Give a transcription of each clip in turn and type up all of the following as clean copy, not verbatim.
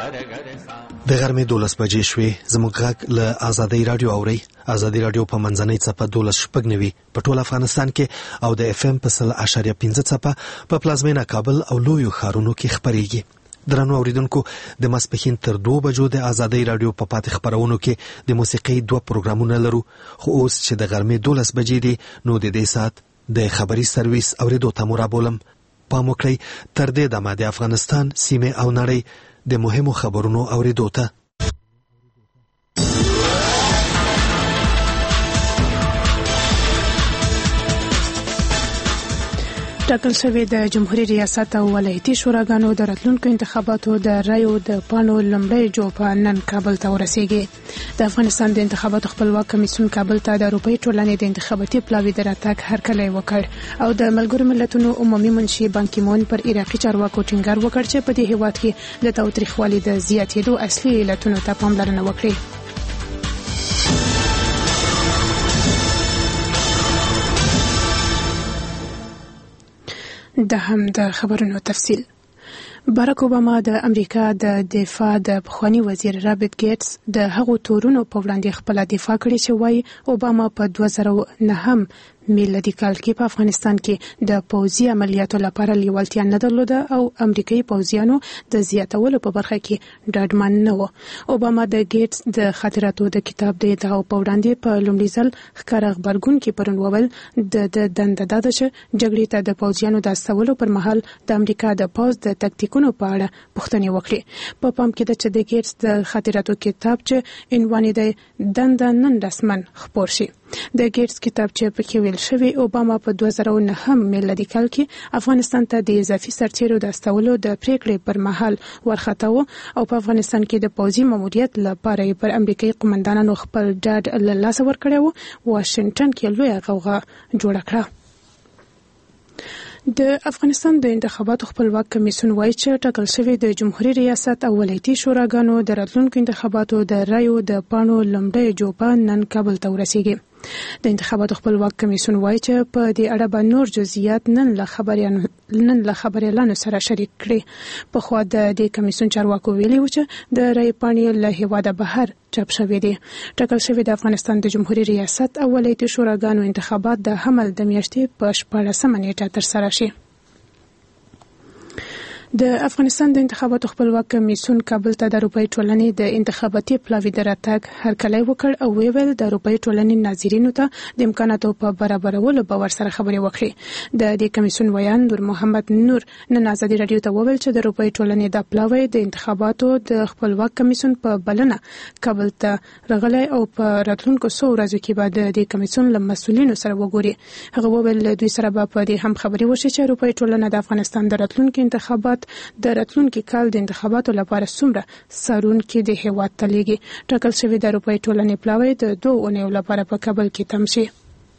د غرمې 12 بجې شوې. زموږ غږ له آزادۍ رادیو اوري. آزادۍ رادیو په منځنۍ څپه 12.90 په ټول افغانستان کې او د اف ام په 100.5 څپه په پلازمینه کابل او لویو ښارونو کې خبريږي. درنو اوریدونکو، د ماسپښین تر 2 بجو د آزادۍ رادیو په پاتې خبرونو کې د موسیقۍ 2 پروګرامونه لرو. خو اوس چې د غرمې 12 بجې دي، نو د دې سات د خبري سرویس اوریدو ته مو رابولم. پام وکړئ تر دې دمه د افغانستان سیمه او نړۍ د مهمو خبرونو اوریدو ته. ټاکل شوی د جمهوریت ریاست او ولایتي شوراګانو د راتلونکو انتخاباتو د رایو د پانو لومړی جوپه نن کابل ته ورسیږي. د افغانستان د انتخاباتو خپلواک کمیسیون کابل ته د اروپאי ټولنې د انتخاباتي پلاوي د راتګ هرکلی وکړ او د ملګرو ملتونو عمومي منشي بان کی مون پر عراقي چارواکو ټینګار وکړ چې په دې هیواد کې د تاوتریخوالي د زیاتېدو اصلي علتونو ته پاملرنه وکړي. د هم د خبرونو تفصیل. باراک اوباما د امریکا د دفاع د پخوانی وزیر رابرټ ګیټس د هغو تورونو په وړاندې خپل دفاع کړې چې وایي اوباما په 2009 میلادي کال کې په افغانستان کې د پوځي عملیاتو لپاره لیوالتیا نه درلوده او امریکایي پوځیانو د زیاتولو په برخه کې ډاډمن نه و. اوباما د ګیټس د خاطراتو د کتاب د ادعاو په وړاندې په لومړي ځل ښکاره خبرګون کې پرون وویل د دنده دا ده چې جګړې ته د پوځیانو د استولو پر مهال د امریکا د پوځ د تکتیکونو په اړه پوښتنې وکړي. په پام کې ده چې د ګیټس د خاطراتو کتاب چې عنوان یې د دنده نن رسمن خپور شي. د ګیټس کتاب چې پکې ویل شوی اوباما په 2009 میلادي کال کې افغانستان ته د اضافي سرتیرو د استولو د پریکړې پر مهال ورخته و او په افغانستان کې د پوځي ماموریت لپاره پر امریکایي قومندانانو خپل ډاډ له لاسه ورکړی و. واشنگټن کې لویه غوغا جوړه کړه. د افغانستان د انتخاباتو خپلواک کمیسیون وایي چې ټاکل شوی د جمهوریت ریاست او ولایتي شوراګانو د راتلونکو انتخاباتو د رایو د پانو لومړی جوپه نن کابل ته ورسیږي. د انتخاباتو خپلواک کمیسیون وایي چې په دې اړه به نور جزئیات نن له خبريالانو سره شریک کړي. په خوا د دې کمیسیون چارواکو ویلي و چې د رای پاڼې له هیواده بهر چاپ شوې دي. ټاکل شوی د افغانستان د جمهوریت ریاست او ولایتي شوراګانو انتخابات د حمل د میاشتې په 14 نیټه ترسره شي. د افغانستان د انتخاباتو خپلواک کمیسیون کابل ته د اروپאי ټولنې د انتخاباتي پلاوي د راتګ هرکلی وکړ او ویل د اروپאי ټولنې ناظرینو ته د امکاناتو په برابرولو به ورسره خبرې وکړي. د دې کمیسیون ویان نور محمد نور نن آزادي رادیو ته وویل چې د اروپאי ټولنې د پلاوي د انتخاباتو د خپلواک کمیسیون په بلنه کابل ته راغلی او په راتلونکو 100 ورځو کې به د دې کمیسیون له مسؤلینو سره وګوري. هغه وویل دوی سره به په دې هم خبرې وشي چې اروپאי ټولنه د افغانستان د راتلونکو انتخابات د راتلونکي کال د انتخاباتو لپاره څومره څارونکي د هیواد ته لیږي. ټاکل شوی د اروپאי ټولنې پلاوی د 2 اونیو لپاره په کابل کې تم شي.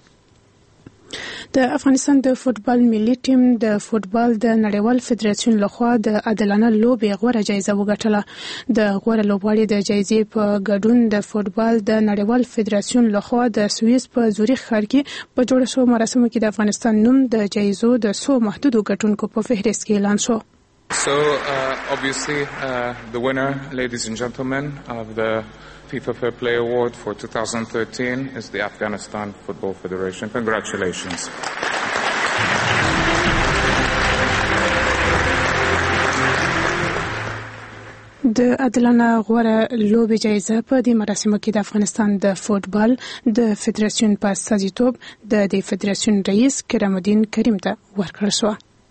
د افغانستان د فوتبال ملي ټیم د فوتبال د نړیوال فدراسیون لخوا د عادلانه لوبې غوره جایزه وګټله. د غوره لوبغاړي د جایزې په ګډون د فوتبال د نړیوال فدراسیون لخوا د سویس په زوریخ ښار کې په جوړ شو مراسمو کې د افغانستان نوم د جایزو د 100 محدودو ګټونکو په فهرست کې اعلان شو. So, obviously, the winner, ladies and gentlemen, of the FIFA Fair Play Award for 2013 is the Afghanistan Football Federation. Congratulations. د عادلانه غوره لوبې جایزه په دې مراسمو کې د افغانستان د فوتبال د فدراسیون په استازیتوب د دې فدراسیون رئیس کرم الدین کریم ته ورکړل شوه.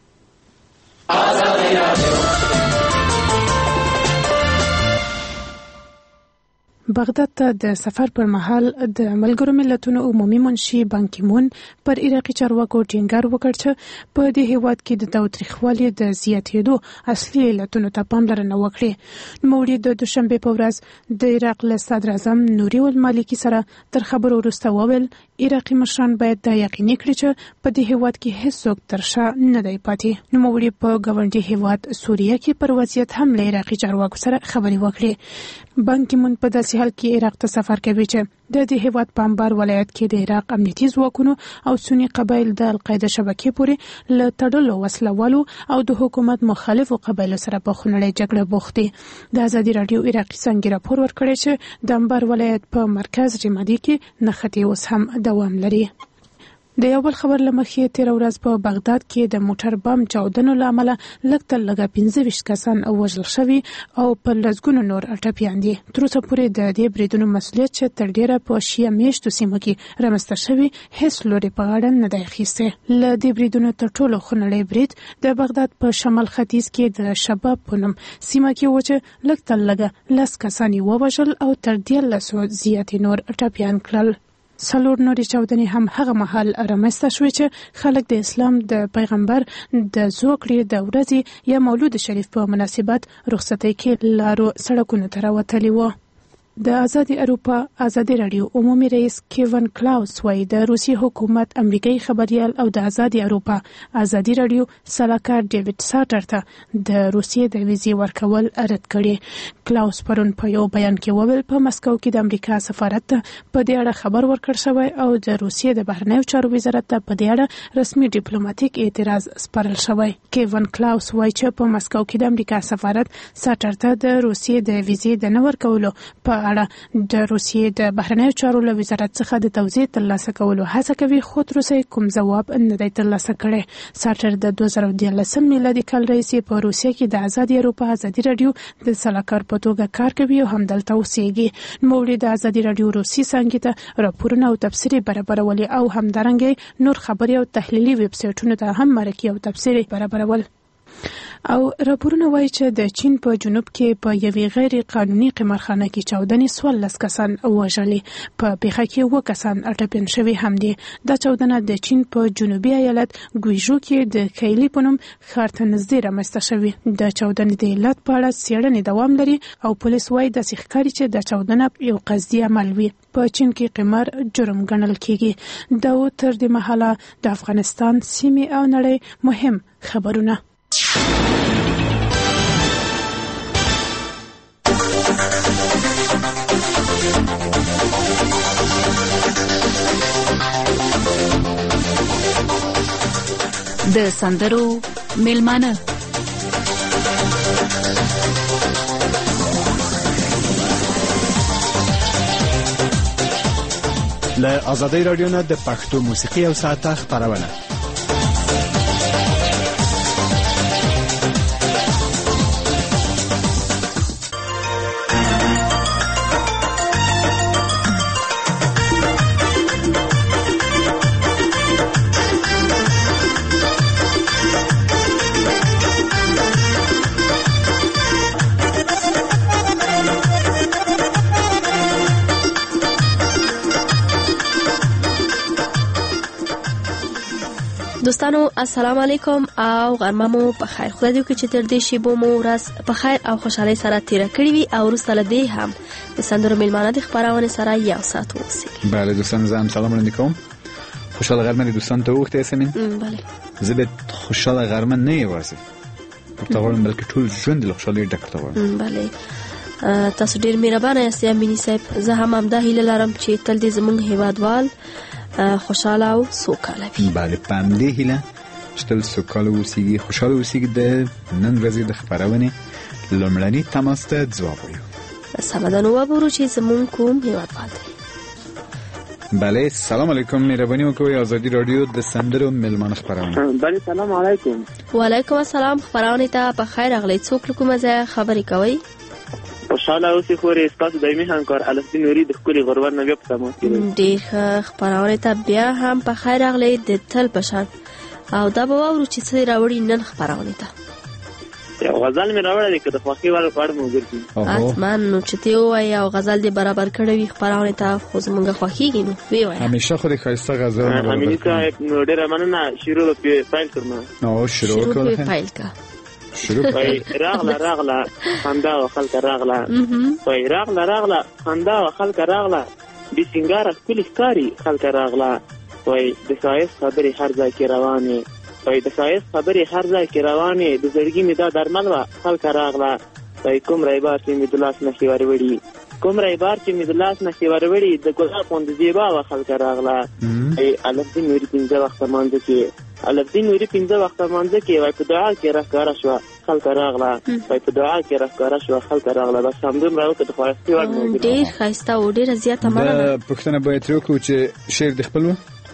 بغداد ته د سفر پر مهال د ملګرو ملتونو عمومي منشي بان کی مون پر عراقي چارواکو ټینګار وکړ چې په دې هیواد کې د تاوتریخوالي د زیاتېدو اصلي علتونو ته پاملرنه وکړي. نوموړي د دوشنبه په ورځ د عراق له صدر اعظم نوري المالکي سره تر خبرو وروسته وویل عراقي مشران باید دا یقیني کړي چې په دې هیواد کې هیڅوک تر شا نه دی پاتې. نوموړي په ګاونډي هیواد سوریه کې پر وضعیت هم له عراقي چارواکو سره خبرې وکړي. بان کی مون په داسې داسې حال کې عراق ته سفر کوي چې د دې هیواد په انبار ولایت کې د عراق امنیتي ځواکونو او سنی قبایل د القاعده شبکې پورې له تړلو وسلوالو او د حکومت مخالفو قبایلو سره په خونړۍ جګړه بوخت دي. د ازادي رادیو عراقي څنګه راپور ورکړی چې د انبار ولایت په مرکز رمادي کې نښتې اوس هم دوام لري. د یو بل خبر لمخې تیر ورځ په بغداد کې د موټر بم چاودنو لامل لږ 25 کسان وژل شوي او په لږونو نور ټپیان دي. تر اوسه پورې د دې بریدونو مسؤلیت چې تر ډیره په شیعه میشتو سیمو کې رامنځته شوي هیڅ لوري په غاړه نه دی اخیستی. له دې بریدونو تر ټولو خونړی برید د بغداد په شمال ختیځ کې د شباب په نوم سیمه کې و چې لږ تر لږه 10 کسان ووژل او تر 1300 زیات نور ټپیان کړل. څلور نورې چاودنې هم هغه مهال رامنځته شوې چې خلک د اسلام د پیغمبر د زوکړې د ورځې یا مولود شریف په مناسبت رخصتۍ کې لارو سړکونو ته راوتلي وو. د ازادي اروپا ازادي رادیو عمومي رئیس کیون کلاوس وايي د روسي حکومت امریکایي خبريال او د ازادي اروپا ازادي رادیو سلاکار ډیوډ ساټر ته د روسیې د ویزې ورکول رد کړي. کلاوس پرون په یو بیان کې وویل په مسکو کې د امریکا سفارت ته په دې اړه خبر ورکړ شوی او د روسیې د بهرنیو چارو وزارت ته په دې اړه رسمي ډیپلوماټیک اعتراض سپارل شوی. کیون کلاوس وايي چې په مسکو کې د امریکا سفارت ساټر ته د روسیې د ویزې د نه ورکولو په اړه د روسیې د بهرنیو چارو له وزارت څخه د توضیح ترلاسه کولو هڅه کوي خو تر اوسه کوم ځواب نه دی ترلاسه کړی. ساټر د 2013 میلادي کال راهیسې په روسیې کې د ازادي اروپا ازادي رادیو د سلاکار په توګه کار کوي او همدلته اوسېږي. نوموړي د ازادي رادیو روسي څانګې ته راپورونه او تبصرې برابرولې او همدارنګه نور خبري او تحلیلي ویب سایټونو ته هم مرکې او تبصرې برابرول. او راپورونه وایي چې د چین په جنوب کې په یوې غیر قانوني قمارخانه کې چاودنې 14 کسان وژلې. په پیښه کې 7 کسان ټپیان شوي هم دي. دا چاودنه د چین په جنوبي ایالت ګویژو کې د کیلی په نوم ښار ته نږدې رامنځته شوې. د چاودنې د علت په اړه څېړنې دوام لري او پولیس وایي داسې ښکاري چې د چاودنه یو قصدي عمل وي. په چین کې قمار جرم ګڼل کیږي. دا تر دې مهاله د افغانستان سیمې او نړۍ مهم خبرونه. د سندرو میلمانه له ازادي رادیو نه د پښتو موسیقي او ساعته خبرونه. دوستانو السلام علیکم او غرمه مو په خیر. خدای دې وکړي چې تر دې شیبو مو ورځ په خیر او خوشحالۍ سره تیره کړې وي او وروسته له دې هم د سندرو میلمانه د خپرونې سره یو ساعت واوسئ. بله دوستان زه هم سلام وړاندې کوم. خوشحاله غرمه دې دوستانو ته وغوښته یاسمین. بله زه به خوشحاله غرمه نه یوازې ورته غواړم بلکې ټول ژوند له خوشحالۍ ډک ورته غواړم. بله تاسو ډېر مهربانه یاست یامیني صاحب. زه هم همدا هیله لرم چې تل دې زموږ هیوادوال خوشحاله او سوکاله وي. بله په همدې هیله چې تل سوکاله اوسیږي خوشحاله اوسیږي. د نن ورځې د خپرونې لومړني تماس ته ځواب وایو. سمه ده نو وګورو چې زموږ کوم هیوادوال دی. بله سلام علیکم. مهرباني وکړئ ازادي رادیو د سندرو میلمانه خپرونه. بله سلام علیکم. وعلیکم السلام. خپرونې ته په خیر راغلی. څوک له کومه ځایه خبرې کوئ؟ خوشحاله اوسئ خورې. ستاسو دایمي همکار الفدین نوري د ښکلي غرور نه بیا په تماس کې دی. ډېر ښه. خپرونې ته بیا هم په خیر راغلی د تل په شان. او دا به واورو چې څه راوړي نن خپرونې ته. یو غزل مې راوړی دی که د خوښۍ وړ په اړه مو وګرځي. حتما نو چې ته ووایې او غزل دې برابر کړی وي خپرونې ته خو زموږ خوښېږي نو ویې وایه. همیشه خو دې ښایسته غزل امیني صاحب نو ډېره مننه. شروع به پیل کړم. شروع به پیل که وای راغله خندا او خلک راغله. وای راغله خندا او خلک راغله. د سنگار کلی ښکاری خلک راغله. وای د سایس خبرې هر ځای کې روانه. وای د سایس خبرې هر ځای کې روانه. د زړګي مې دا درمل وا خلک راغله. وای کوم رایبار چې مې د لاس نشي وروړي. کوم رایبار چې مې د لاس نه کې وروړي د ګلاب غوندې زیبا وه خلکه راغله الفدین نوري 15 وخته مانځه کې الفدین نوري 15 وخته مانځه کې وای په دعا کې راښکاره شوه خلکه راغله وای په دعا کې راښکاره شوه خلکه راغله بس همدومره وکړه د خوارستي وړ ډېر ښایسته او ډېره زیاته مننه. پوښتنه باید ترې وکړو چې شعر د خپل و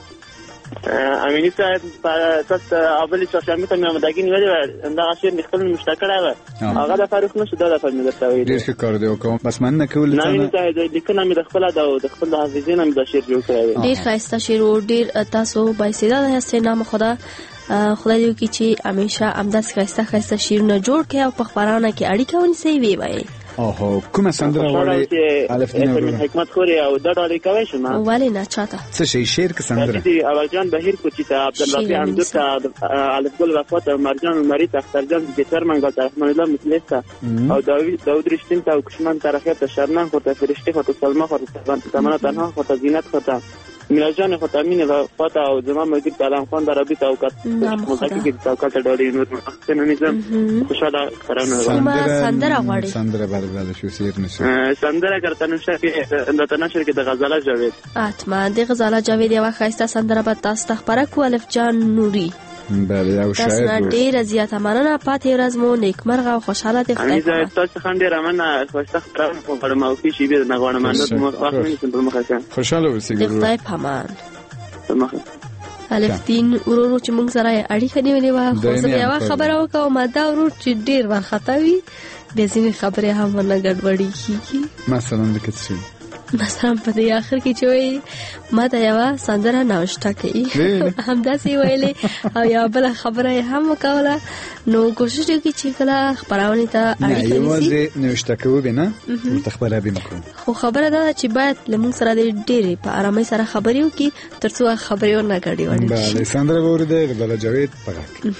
امینی صاحب تاسو اول چهارشنبه ته مې آمادګي نیولې وه دغه شعر مې خپل مشته کړی وه هغه د فاروق نشو دا دفعه مې درته ویلي. ډېر ښه کار دی وکړم بس مننه کوو نه امیني صاحب لیکنه مې د خپله ده او د خپل د حافظې نه مې دا شعر جوړ کړی دی. ډېر ښایسته شعر و ډېر تاسو بااستعداده یاستئ نام خدا خدای دې وکړي چې همیشه همداسې ښایسته ښایسته شعرونه جوړ کړئ او په خپرونه کې اړیکه ونیسئ ویې وایئ. اوهو کومه سندره غواړئ الفدین حکمت خوري او دا ډالۍ کوی شم ولې نه چاته څه شی شعر که سندره اول جان بهیر کوچی ته عبدالرفیع اندور ته الفگل وفات مرجان عمری ته اخترجان گیتار منگل ته رحمان الله مثلیس ته او داود رشتین ته او کشمان ترخیت ته شرنان خورد ته فرشته خورد ته سلما خورد ته تمنا تنها خورد ته زینت خورد ته میراج جان خورد ته امین وفات او زمان مدیر ته علم خان درابی ته اوقات مزاکی که اوقات ډالۍ نور احسن نظام خوشحاله خرانه سندره غواړي سندره بله شو سیر نشو سندره که تنشر کې د غزاله جاوید حتما د غزاله جاوید یوه ښایسته سندره به تاسو ته خپره کړو الف جان نوري بله یو شاعر تاسو نه ډېره زیاته مننه پاتې ورځ مو نیکمرغه او خوشحاله دې خدای کړه. تاسو څخه ډېره مننه ښایسته خپرونه غواړم او ښې شېبې نه غواړم وخت مې نیسم پر مخه شه خوشحاله اوسئ د خدای په امان پر مخه الفدین ورور چې موږ سره اړیکه نیولې وه خو زه یوه خبره وکړم دا ورور چې ډېر وارخطا وي بیا ځینې خبرې هم ورنه ګډوډي کېږي مثلا لکه څه مثلا په دې آخر کې چې وایي ما ته یوه سندره نوشته کوي همداسې ویلې او یوه بله خبره یې هم وکوله نو کوشش وکړي چې کله خپرونې ته اړیکه نیسي یوازې نوشته کوو بې نه ورته خبره به وکړو خو خبره دا ده چې باید له موږ سره ډېرې په ارامۍ سره خبرې وکړي تر څو خبرې ورنه ګډوډې بله سندره به واورېده غزاله جاوید په غږ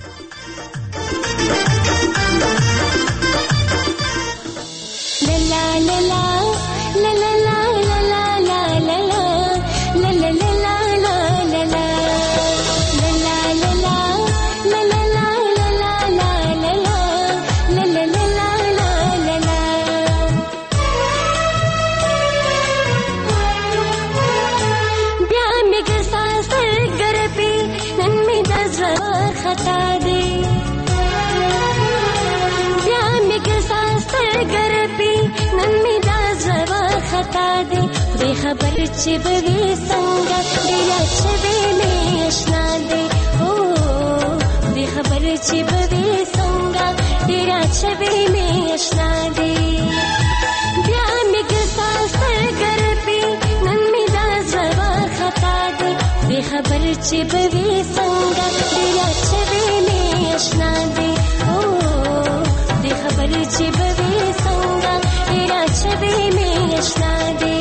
خبر چې بوي څنګه ډېر چې مې آشنا دی او دې خبر چې بوي څنګه ډېر چې مې آشنا دی بیا مې ګساس ګرځي نن مې دا زوا خطا دی دې خبر چې بوي څنګه ډېر چې مې آشنا دی او دې خبر چې بوي څنګه ډېر چې مې آشنا دی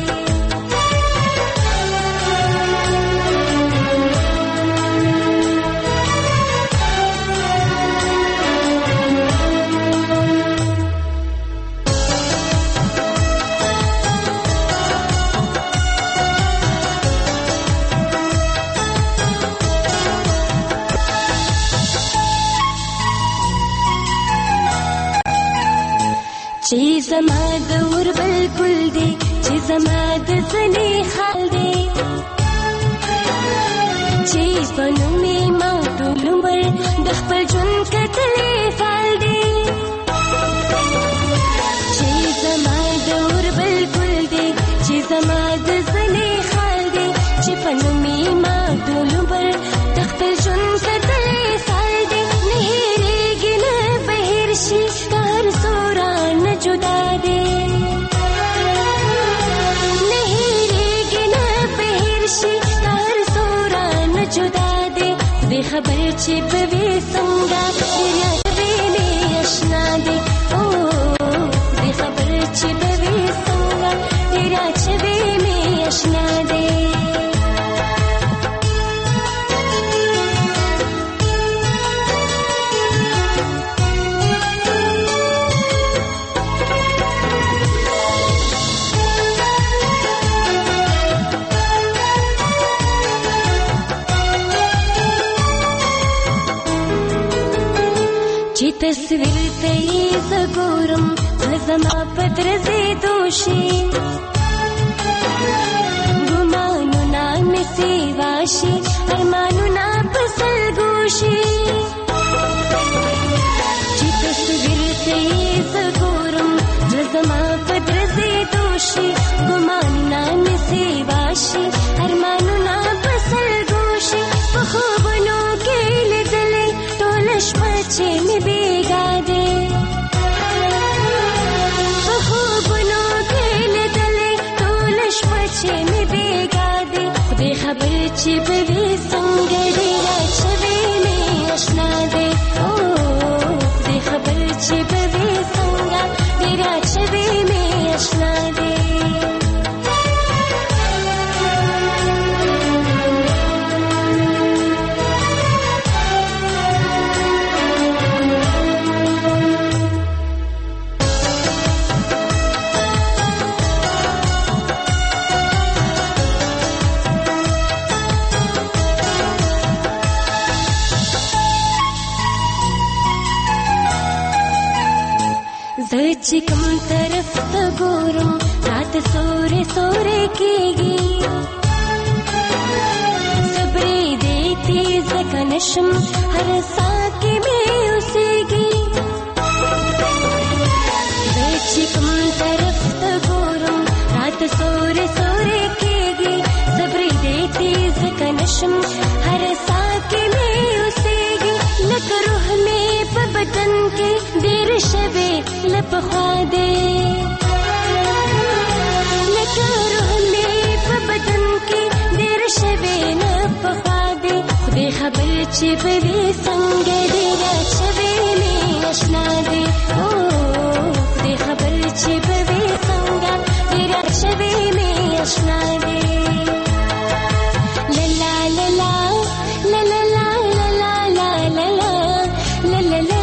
چې زما د اور بلبل دی چې زما د زنې حال دی چې په نومې ما ټول عمر د خپل ژوند کتلې فال دی چې زما د اور بلبل دی چې زما د زنې حال دی چې په نومې ما ټول عمر د خپل ژوند کتلې فال دی نه هېرېږي نه بهر شي هر سوران جدا دے نہیں گنا بہر شی ہر سوران جدا دے بے خبر چپ وی سنگا دنیا وی میں اشنا دے او بے خبر چپ وی سنگا تیرا چوی میں اشنا دے تصویر ته یې زه ګورم زه زما پدرزي دوشي ګمانونه مې سیواشي ارمانونه پسل ګوشي چې تصویر ته یې زګورم زما پدرزي دوشي ګمانونه مې سیواشي ارمانونه پسل ګوشي په خوبونو کې لیدلې ټول شپه چې مې بیګا دي په خوبونو کې لیدلې ټول شپه چې مې بیګا دي خدای خبر چې به وي څنګه ډېره شوې مې اشنا دي خدای خبر چې به وي څنګه ډېره شوې مې اشنا دي چې کوم طرف ته ګورم رات سورې سورې کېږي صبرې دې تیز کنشم هر ساه کې مې اوسېږي چې کوم طرف ته ګورم رات سورې سورې کېږي صبرې دې تیز کنشم هر ساه کې مې اوسېږي لکه روح مې په بدن کې ډېر شوې لپخوا دې لکه روح مې په بدن کې ډېر شوې لپخوا دې خدای خبر چې به وي څنګه ډېره شوې مې اشنا دې خدای خبر چې به وي څنګه ډېره شوې مې اشنا دې لا لا لا لا لا لا لا لا لا لا لا لا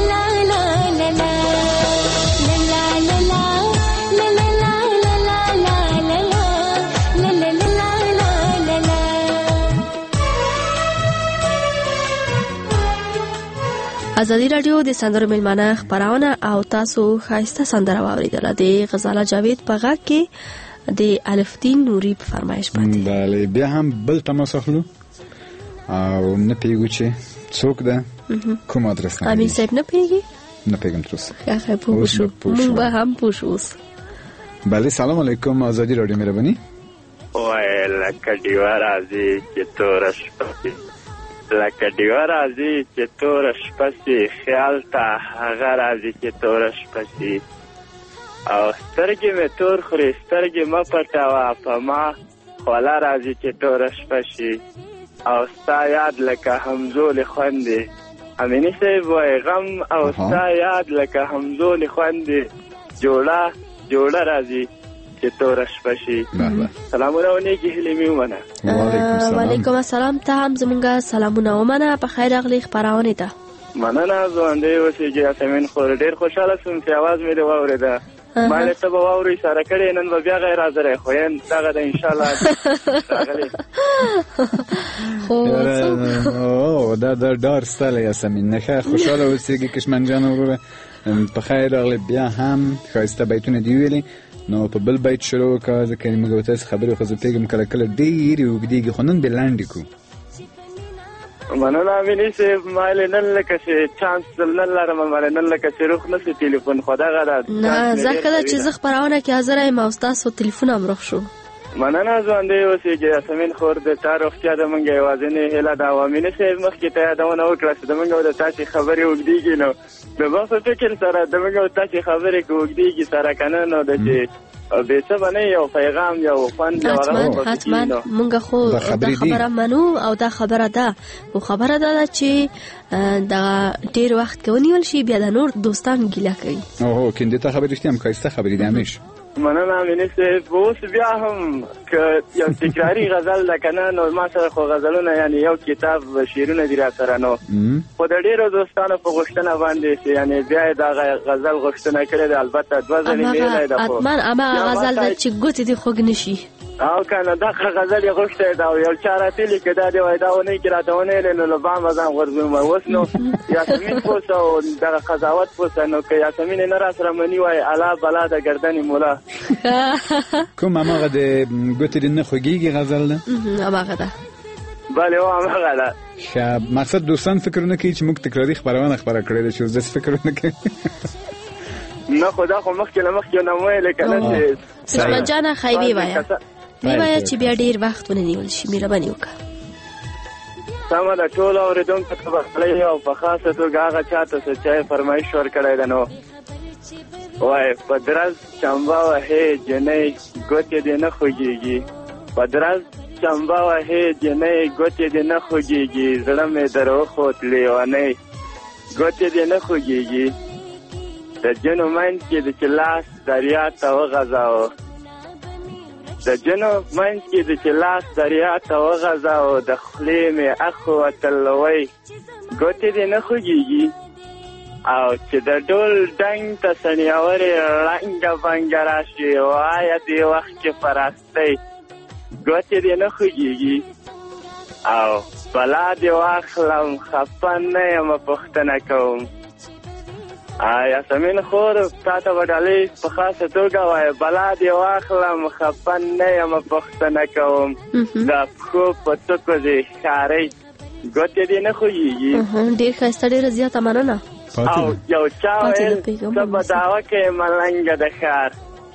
ازادي راډیو د سندرو ملمانه خبرونه او تاسو خاصه سندره واوریدله د غزاله جاوید په غږ کې د الفدین نوري په فرمایش باندې. بله بیا هم بل تماس اخلو او نه پیګو چې څوک ده کوم ادرس نه امین صاحب نه پیګي نه پیګم تر اوسه ښه پوښو موږ به هم پوښو. بله سلام علیکم ازادي راډیو مهرباني وای لکه دیوه راځي چې توره شپه لکه دیوه راځي چې توره شپه سي خیال ته هغه راځي چې توره شپه سي او سترګې مې تور خوري سترګې مه پټوه په ما خوله راځي چې توره شپه شي او ستا یاد لکه همزولې خوندې امیني صاحب وای غم او ستا یاد لکه همزولې خوندې جوړه راځي چې توره شپه شي. سلامونه او نیکې هیلې مې ومنه. وعلیکم السلام. ته هم زمونږ سلامونه ومنه. په خیر راغلی خپرونې ته. مننه. ژوندی اوسېږي یاسمین خور. ډېر خوشحاله شوم چې اواز مې دې واورېده. ما له ته به واورو اشاره کړې نن به بیا غیر حاضر یې خو دغه ده انشاءالله راغلی دا ډار ستا له یاسمین نه ښه خوشحاله اوسېږي کشمن جان وروره. په خیر راغلی. بیا هم ښایسته بیتونه دې ویلې نو په بل بیت شروع وکړه ځکه موږ او تاسې خبرې خو زه پوهېږم کله کله ډېرې اوږدېږي خو نن دې لنډې کړو. مننه امیني صاحب. ما نن لکه چې چانس نه لرم نن لکه چې روخ نشي تلیفون خو دغه ده نه زه کله چې زه خپرونه کې حاضر یم او ستاسو تلیفون هم روخ شو. مننه ژوندی اوسېږي یاسمین خور. د تا روغتیا د موږ یوازینۍ هیله ده. او امیني صاحب مخکې ته یادونه وکړه چې د موږ او د تاسې خبرې اوږدېږي نو د بس په فکر سره د موږ او تاسې خبرې که اوږدېږي سره که نه نو د چې بې څه به نه یو پیغام یو خوند حتما مونږ خو دا خبره منو او دا خبره ده خو خبره ده چې دا ډېر وخت کې ونیول شي بیا د نور دوستان ګیله کوي. اوه کیندې ته خبرې رښتیا هم ښایسته خبرې دي همیش. مننه امیني صاحب. اوس بیا هم که یو تکراري غزل ده که نه نو ما سره خو غزلونه یعنې یو کتاب شعرونه دي را سره نو خو د ډېرو دوستانو په غوښتنه باندې چې یعنې بیا یې دا غزل غوښتنه کړې ده البته دوه ځلې مې ویلی ده خو حتما هماغه غزل ده چې ګوتې دې خوږ نه شي. او کنه دا غزل یې غوښته دا یو چا راتلی کې دا دی وای دا ونه کې راته ونه نو له بام ځان غورځوم اوس نو یاسمین پوسه او دا قضاوت پوسه نو کې یاسمین نه را سره منی وای الا بلا د گردن مولا کوم هغه د ګوتې نه خوږیږي غزل ده هغه ده بله هغه ده ښه مقصد دوستان فکرونه کوي چې موږ تکراري خبرونه خبره کړې ده چې اوس فکرونه کوي نه خدا خو مخکې نه ویل کنه چې سلمان جان خیبی وایا نیوایا چې بیا ډیر وخت ونه نیول شي مهرباني وکړه سمه ده ټول اوریدونکو ته بخلې او په خاصه توګه هغه چاته چې چای فرمایش ورکړی ده نو وای په درز چمبا وهې جنې ګوتې دې نه خوږیږي په درز چمبا وهې جنې ګوتې دې نه خوږیږي زړه مې درو خوت لیوانې ګوتې دې نه خوږیږي د جنو منځ کې د چلاس دریا ته وغځاوه د جنو منځ کې د چلاس دریا ته وغځاوه د خولې مې اخ وتلوی ګوتې دې نه خوږیږي او چې د ډول ډنګ ته سنیاورې رنګه بنګه راشي وایه دې وخت کې پراستۍ ګوتې دې نه خوږیږي او بلا دې واخلم خفه نه یم پوښتنه کوم یاسمین خور تا ته به ډالۍ په خاصه توګه وایه بلا دې واخلم خفه نه یم پوښتنه کوم د پښو په څوکو دې ښکارئ ګوتې دې نه خوږیږي ډېر ښایسته ډېره زیاته مننه او یو چا ویل ته به دعوه کې ملنګه د ښار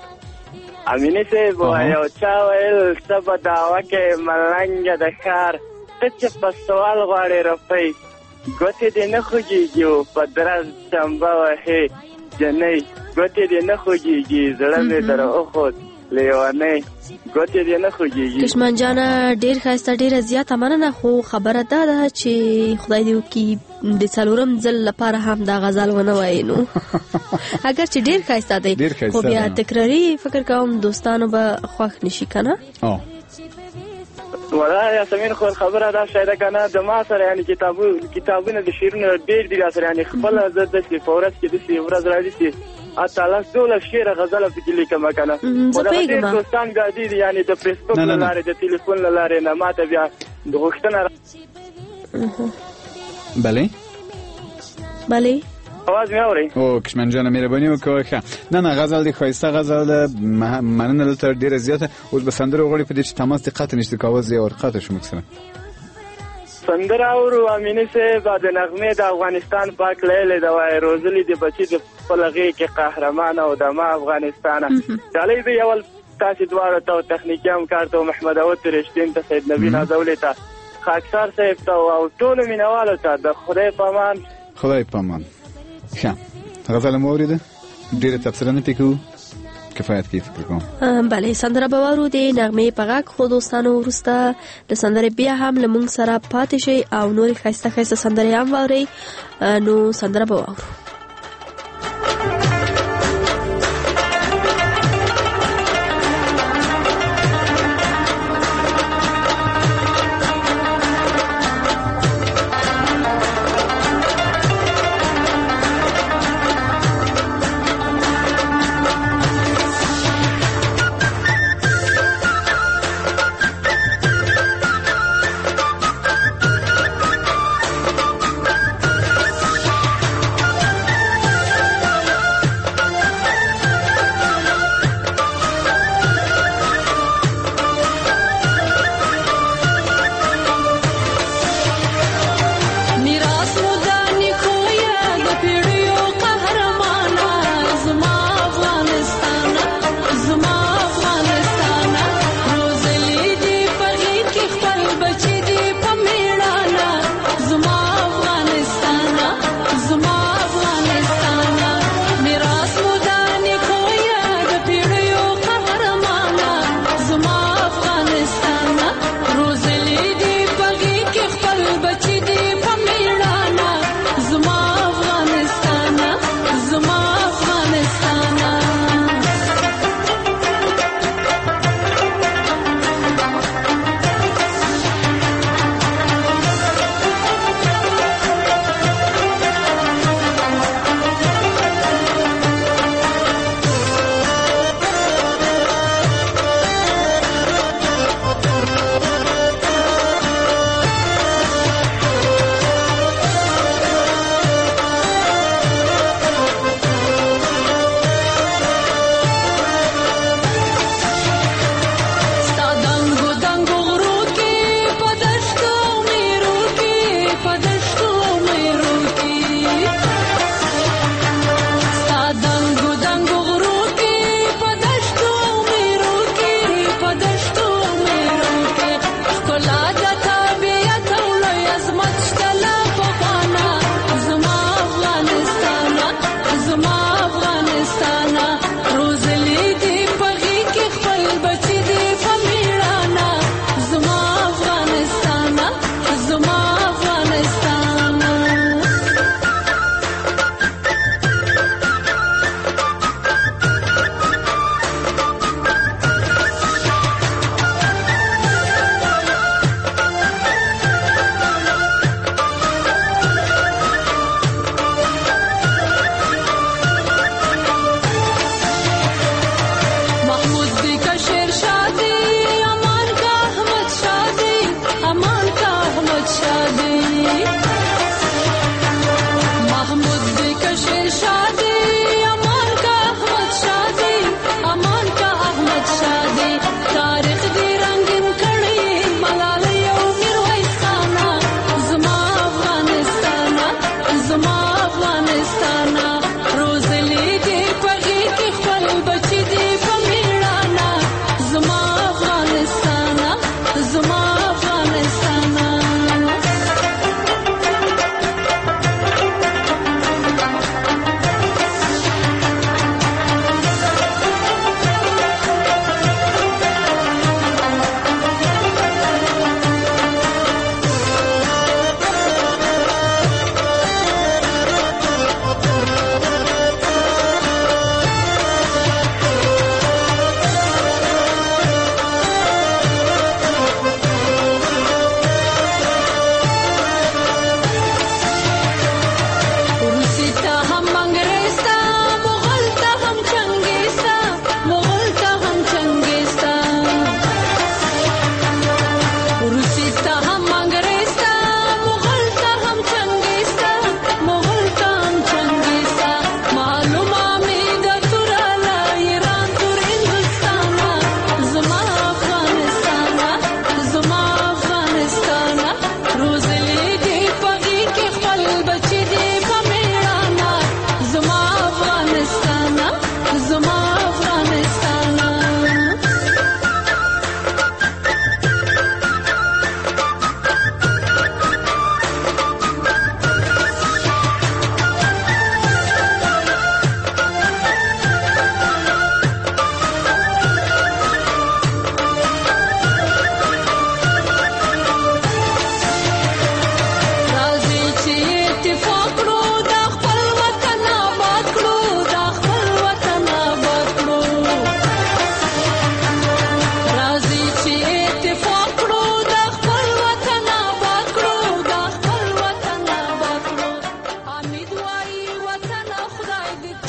امینې صاحب یو چا ویل ته به دعوه کې ملنګه د ښار ته چې په سوال غواړې روپۍ ګوتې دې نه خوږیږي په درز چمبه وهې جنۍ ګوتې دې نه خوږیږي زړه مې در وخوت لیوانۍ ګوتې دې نه خوږیږي کشمن جانه ډېر ښایسته ډېره زیاته مننه خو خبره دا ده چې خدای دې وکړي د څلورم ځل لپاره هم دا غزل ونه وایي نو اگر چې ډېر ښایسته دی خو بیا تکراري فکر کوم دوستانو به خوښ نشي که نه ولا یاسمین خو خبره دا شاید کنه د ما سره یعنی کتابونه د شعرونو ډېر دي سره یعنی خپل زړه د فورس کې د سی ورځ راځي چې اته ټول شعر غزل په کې لیکم کنه ډېر دوستان غادي دي یعنی د فیسبوک لاره د ټلیفون لاره نه ماته بیا د غوښتنه بله आवाज مې اوري او کشمن جان مهرباني وکړه نه غزل دی خایسته غزل مننه لته ډیره زیاته اوس به سندره غوړي په دې چې تماس دقت نشته کاوه زی ورقاته شو مکسره سندره اورو امینه سه بعد نغمه د افغانستان پاک لیل د وای روزلی د بچی د فلغه کې قهرمان او د ما افغانستان چالي به اول تاسو دواړه ته تخنیکي کارته محمد اوت رشتین ته سید نبی نازولې ته خاکسار صاحب ته او ټول مینوالو ته د خدای پامان ښه غزل مو اوریده ډیره تفسیر نه پکو کفایت کوي فکر کوم بله سندره به وارو د نغمې په غږ خو دوستانو وروسته د سندرې بیا هم له موږ سره پاتې شئ او نورې ښایسته ښایسته سندرې هم واورئ نو سندره به واورو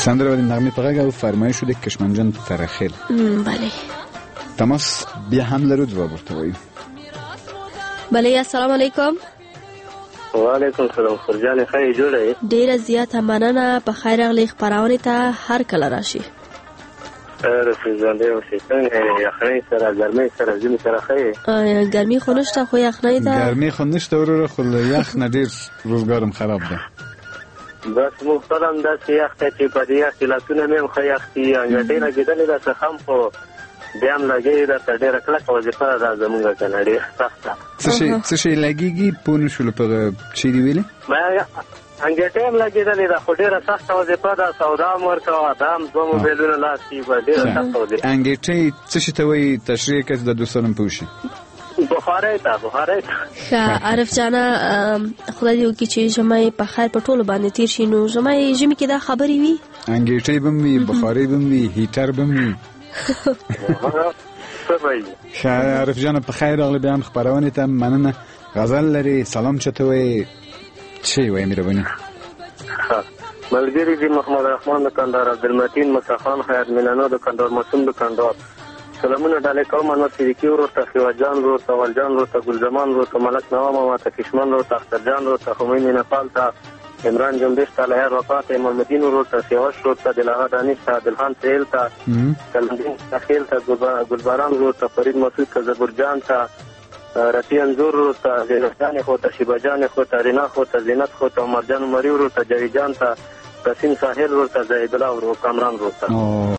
سندره د نغمې په غږ او فرمایش د کشمنجان ترخیل. بله تماس بیا هم لرو، جواب ورته وایو. بله السلام علیکم. وعلیکم السلام. فرجان خیر جوړه؟ ډیره زیاته مننه. په خیر راغلی خبرونه ته هر کله راشي. فرجان دی اوسې څنګه یخنۍ سره ګرمۍ سره ځینې سره خیر؟ ګرمي خو نشته خو یخنۍ ده. ګرمي خو نشته وروره، خو له یخ نه ډېر روزګارم خراب ده. بس محترم داسې یخ ته چې په دې یخ کې لاسونه مې هم ښه یخ دي، انګټۍ لګېدلې ده څه هم، خو بیا هم لګېږي درته ډېره کلکه وظیفه ده زمونږ که نه ډېره سخته. څه شی لګېږي پوه نه شولو په چی دې ویلې؟ انګټۍ هم لګېدلې ده خو ډېره سخته وظیفه ده، سودا هم ورکوه، دا هم 2 موبایلونه لاس کي به ډېره سخته وظیفه. انګټۍ څه شي ته وایي؟ تشریح کړه چې د دوستانو پوه شي. بخارۍ ته ښه عارف جانه خدای دې وکړي چې ژمی په خیر په ټولو باندې تېر شي. نو ژمی کې دا خبرې وي، انګېټۍ به هم وي، بخارۍ به هم وي، هیټر به هم وي. ښه عارف جانه په خیر راغلی بیا هم خپرونې ته مننه. غزل لري؟ سلام چاته وایي؟ څه یې وایي مهرباني؟ ملګري دي محمد رحمان د کندهار، عبدالمتین مصطفی خیاط مینانو د کندهار، معصوم د کندهار. سلامونه ډالۍ کوم انور صدیقي ورور ته، خیواجان ورور ته، ولجان ورور ته، ګلزمان ورور ته، ملک نوا ماما ته، کشمن ورور ته، اخترجان ورور ته، خمیني نپال ته، عمران جنبش ته، لهر وفا ته، امام الدین ورور ته، سیاوش ورور ته، دلغه دانش ته، عادلخان سهیل ته، کلندین تخیل ته، ګلباران ورور ته، فرید مسعود ته، زبرجان ته، رفیع انزور ورور ته، زینبجان خو ته، شیبجان خو ته، رینا خو ته، زینت خو ته، عمرجان عمري ورور ته، جاویدجان ته، رسیم ساحل ورور ته، زاهد الله ورور، کامران ورور ته.